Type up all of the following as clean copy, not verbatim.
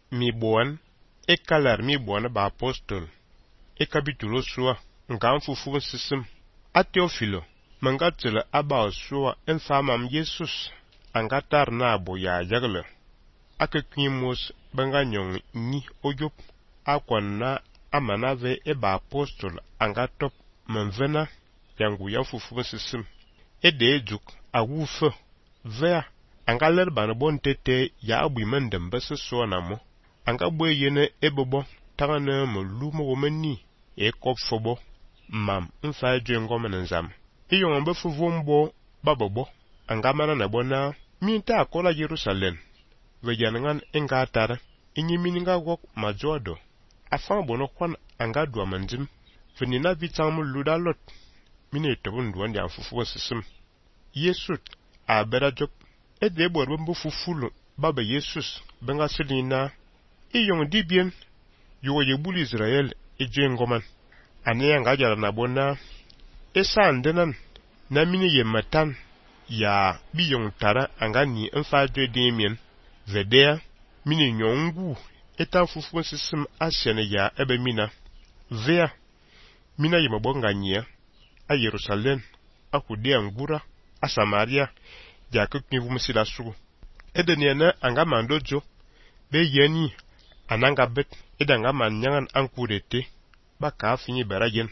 mi buon e kalar mi buon ba apostol e capitulo sua ngam fufu sisim a Teofilo mangatele aba sua en famam Jesus angatar na bo ya jagle aka kwimos banganyong ni ojop akwana amanave e ba apostol angatop manvena yangu ya fufu sisim e de juk awufa vea angaler ban bon tete ya abu mandem bas so na mo anga boy yene ebobo tangana mo lumo womani e kop fobo mam nfa jengo menenzam iyo mbe fuvombo babobo anga mana na bona minta akola Jerusalem vejangan engatar inyi mininga wok majodo afan bono kwan anga dua manjim venina vitam ludalot mine tobun duan ya fufu sisim Yesut a berajop e de borbo fufulo baba Jesus benga selina iyong dibien yuwa yebuli Israel ejengoman ane anga jara na bona esa andenan na mini yematan ya biyong tara anga ni enfadre demien vedea mini nyongu etan fufu sisim asyane ya ebe mina vea mina yemabonga nyia a Jerusalem a Judea ngura a Samaria ya kuknivu msila sugu edeniana anga mandojo be yeni ananga bet edanga manyangan ankurete baka finyi berajen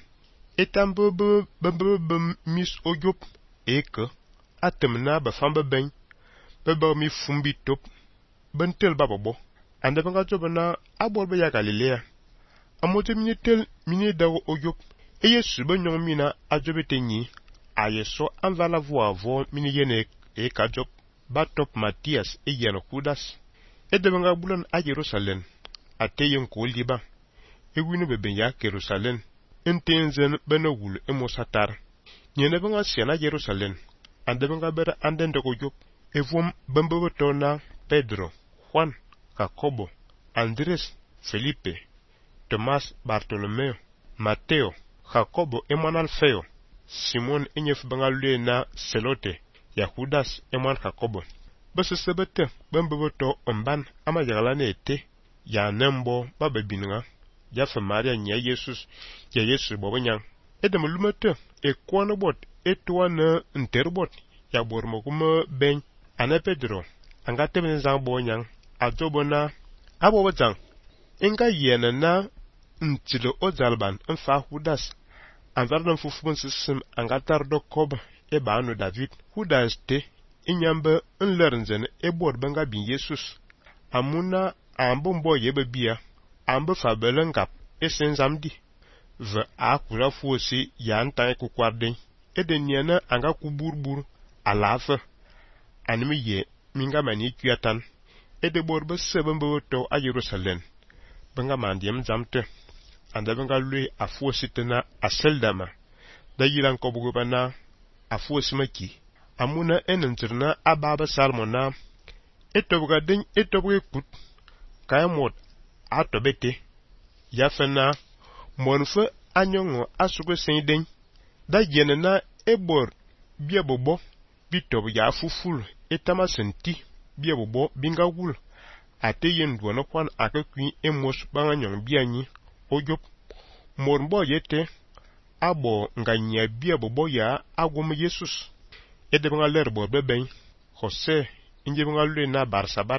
etambo mis ojop eke atemna ba famba ben beba mi fumbi top bentel bababo ande banga jobana aborbe ya Galilea amote minitel mini dawo ojop Yesu benyong mina ajobete nyi ayeso anvala voavo mini yene kajop batop Matias yene Judas edebanga bulan a Jerusalem ateyen ko liba ewinu beben ya Jerusalem entenzen benawul emosatar nyene banga siana Jerusalem ande banga bera anden de ko evom bambotona Pedro Juan Jacobo Andres Felipe Tomás Bartolomeo Mateo Jacobo eman Alfeo Simon enyef bangalue na Selote ya Judas eman Jacobo bese sebete bamboto omban ama jagalane ete ya nembo baba binga ya fa Maria nya Jesus ya Yesu bobanyang edem lumete e kwana bot etwana interbot ya bormo kuma ben ana Pedro anga teben zang bonyang ajobona abobotang enga yena na ntilo ozalban enfa Judas anvardan fufun sisim anga tardo kob e banu David Judas te inyamba enlernzen e bod banga bin Jesus amuna ambombo yebe bia ambe fabelengap esenzamdi ve akura fuosi yanta ku kwarden edeniana anga kuburbur alafa animi ye minga mani kyatan ede borbe sebembo to a Jerusalem banga mandiem zamte anda banga lui afuosi tena aseldama da yiran kobugo bana afuosi maki amuna enentirna ababa salmona etobga den etobge kut kayamot atobete yafena monfe anyongo asugo senden da yenena ebor biebobo bitob ya fuful etama senti biebobo bingawul ate yendwono kwan akakwi emos banganyong bianyi ojop mormbo yete abo nganya biebobo ya agwom Jesus edebanga lerbo beben Jose injebanga luna Barsabat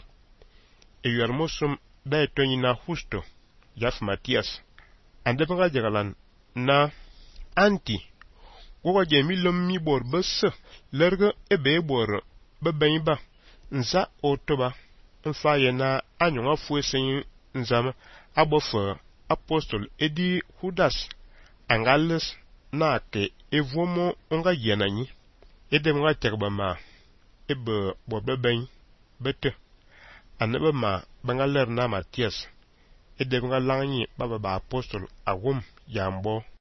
eyarmosum da etonyina Justo yaf Matias andebanga jagalan na anti wogo jemilom mi bor bus lerga ebe bor beben ba nza otoba nfaye na anyonga fuesen nzama abofa apostol edi Judas angales na ke evomo onga yenanyi edem nga tegba ma ebe bobeben bete anebe ma bangaler na Matias edem nga langi baba ba apostol agum yambo